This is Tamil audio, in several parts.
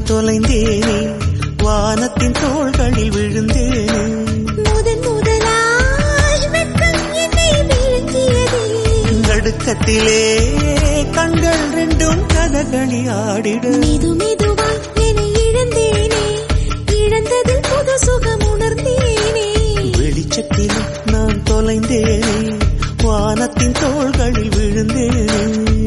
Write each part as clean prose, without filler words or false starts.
தொலைந்தேனே, வானத்தின் தோள்களில் விழுந்தேனே. முதலாய் வெட்கம் என்னை விழுங்கியதே. நடுக்கத்திலே கண்கள் ரெண்டும் கதகளி ஆடிட. மெதுவாய் என்னை இழந்தேனே, இழந்ததில் புது சுகம் உணர்ந்தேனே. வெளிச்சத்தில் நான் தொலைந்தேனே, வானத்தின் தோள்களில் விழுந்தேனே.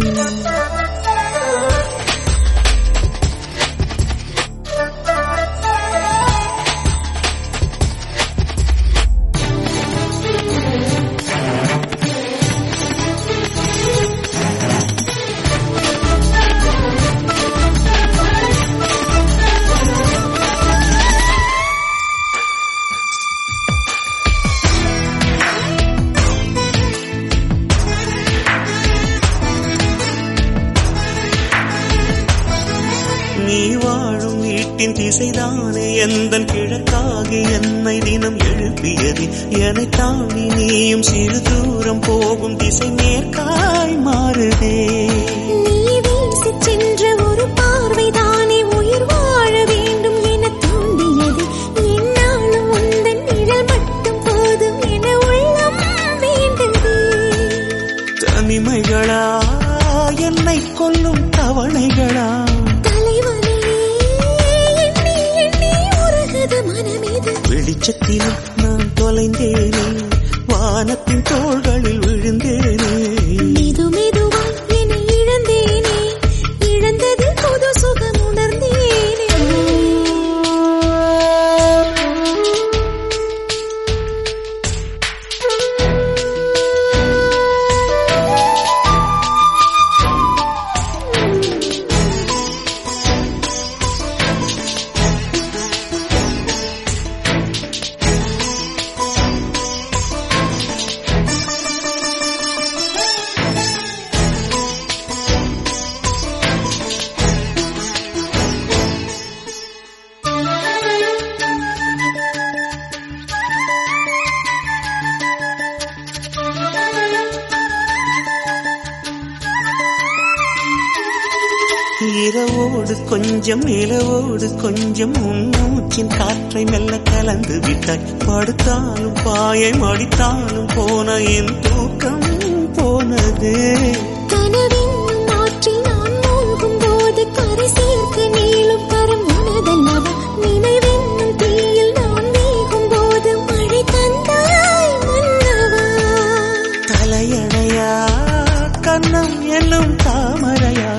நீ வாழும் வீட்டின் திசைதானே எந்தன் கிழக்காகி என்னை தினம் எழுப்பியது. என்னை தாண்டி நீயும் சிறு தூரம் போகும் திசை மேற்காய் மாறுதே. நீ வீசி சென்ற ஒரு பார்வைதானே உயிர் வாழ வேண்டும் என தூண்டியது. என்னாலும் உந்தன் நிழல் மட்டும் போதும் என உள்ளம் வேண்டது. தனிமைகளா என்னை கொல்லும் தவணைகளா, வெளிச்சத்தில் நான் தொலைந்தேனே, வானத்தின் தோள்களில் விழுந்தேனே. மெதுவாய் என்னை இழந்தேனே, இழந்ததில் புது சுகம் உணர்ந்தேனே. இரவோடு கொஞ்சம் நிலவோடு கொஞ்சம் மூச்சின் காற்றை மெல்ல கலந்து விட்டாய். படுத்தாலும் பாயை மடித்தாலும் போன என் தூக்கம் போனது. கனவென்னும் ஆற்றில் நான் மூழ்கும் போது கரை சேர்க்க நீளும் கரம் உனதல்லவா. நினைவென்னும் தீயில் நான் வேகும் போது மழை தந்தாய் மன்னவா. தலையணையா கண்ணம் என்னும் தாமரையா,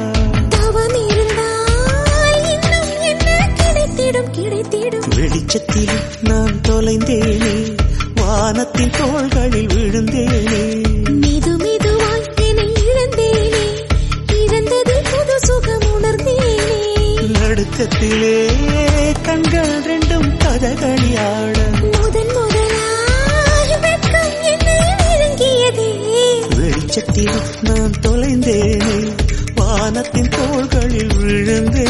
வெளிச்சத்தில் நான் தொலைந்தேனே, வானத்தின் தோள்களில் விழுந்தேனே. மெதுவாய் என்னை இழந்தேனே, இழந்ததில் புது சுகம் உணர்ந்தேனே. நடுக்கத்திலே கண்கள் ரெண்டும் கதகளி ஆட. முதலாய் வெட்கம் என்னை விழுங்கியதே. வெளிச்சத்தில் நான் தொலைந்தேனே, வானத்தின் தோள்களில் விழுந்தேனே.